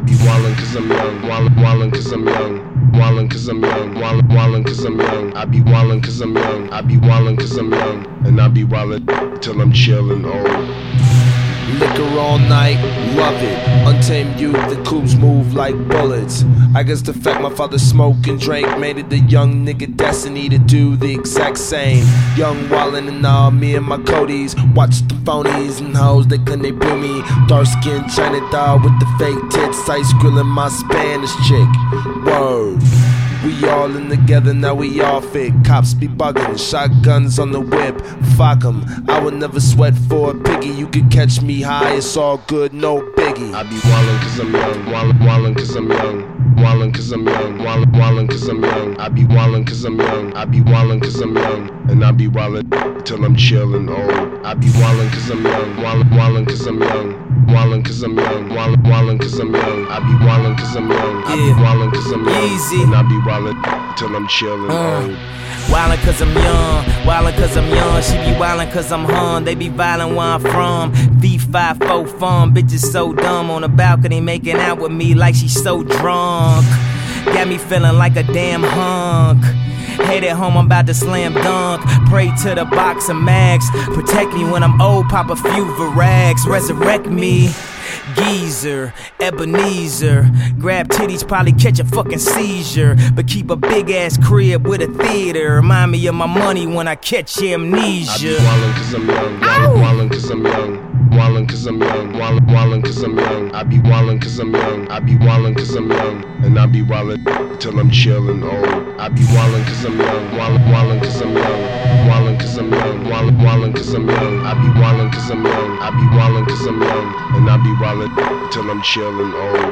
be wildin' cause I'm young, wildin' cause I'm young, wildin' cause I'm young, wildin' cause I'm young. I be wildin' cause I'm young, I be wildin' cause I'm young, and I be wildin' till I'm chillin' old. Liquor all night, love it. Untamed youth, the coops move like bullets. I guess the fact my father smoked and drank made it the young nigga destiny to do the exact same. Young wildin' and all, me and my Codys watch the phonies and hoes, they blew me. Dark skinned China doll with the fake tits, ice grilling my Spanish chick. Word. We all in together, now we all fit. Cops be bugging, shotguns on the whip. Fuck 'em, I would never sweat for a piggy. You could catch me high, it's all good, no biggie. I be wildin' cause I'm young, wildin' cause I'm young, wildin' cause I'm young, wildin' cause I'm young. I be wildin' cause I'm young, I be wildin' cause I'm young, and I be wildin' till I'm chillin' old. I be wildin' cause I'm young, wildin' cause I'm young, wildin' cause I'm young, wildin' cause I'm young. I be wildin' cause I'm young, I be wildin' cause I'm young, Easy. and I be wildin' till I'm chillin' old. Wildin' cause I'm young, wildin' cause I'm young. She be wildin' cause I'm hung. They be violent where I'm from. V54 fun, bitches so dumb on the balcony making out with me like she's so drunk. Got me feeling like a damn hunk. Headed home, I'm about to slam dunk. Pray to the box of mags. Protect me when I'm old, pop a few virags. Resurrect me. Geezer, Ebenezer. Grab titties, probably catch a fucking seizure. But keep a big ass crib with a theater. Remind me of my money when I catch amnesia. I be wildin' cause I'm young, wildin' cause I'm young, wildin' cause I'm young, wildin' cause I'm young. I be wildin' cause I'm young, I be wildin' cause I'm young, and I be wildin' till I'm chillin' old. I be wildin' cause I'm young, wildin' cause I'm young, wildin' cause I'm young, wildin' cause I'm young. I be wildin' cause I'm young, I be wildin' cause I'm young, and I be wildin' till I'm chillin' old.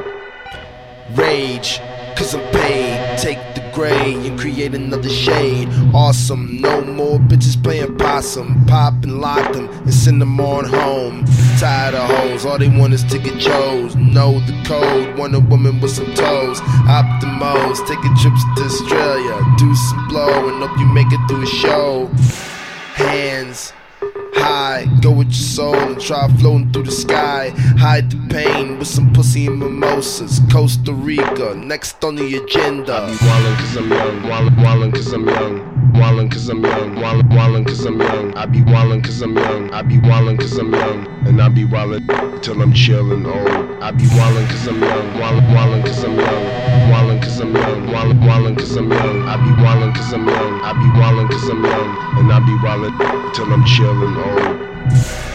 Rage, cause I'm paid. Take the gray and create another shade. Awesome, no more bitches playing possum. Pop and lock them and send them on home. Tired of hoes, all they want is to get chose. Know the code, want a woman with some toes. Optimos, taking trips to Australia. Do some blow and hope you make it through a show. Hands high, go with your soul and try floating through the sky. Hide the pain with some pussy and mimosas. Costa Rica, next on the agenda. I be wildin' cause I'm young, wildin' cause I'm young, wildin' cause I'm young, wildin' cause I'm young. I be wildin' cause I'm young, I be wildin' cause I'm young, and I be wildin' till I'm chillin' old. I be wildin' cause I'm young, wildin' cause I'm young, wildin' cause I'm young, wildin' cause I'm young. I be wildin' cause I'm young, I be wildin' cause I'm young, and I be wildin' till I'm chillin' old.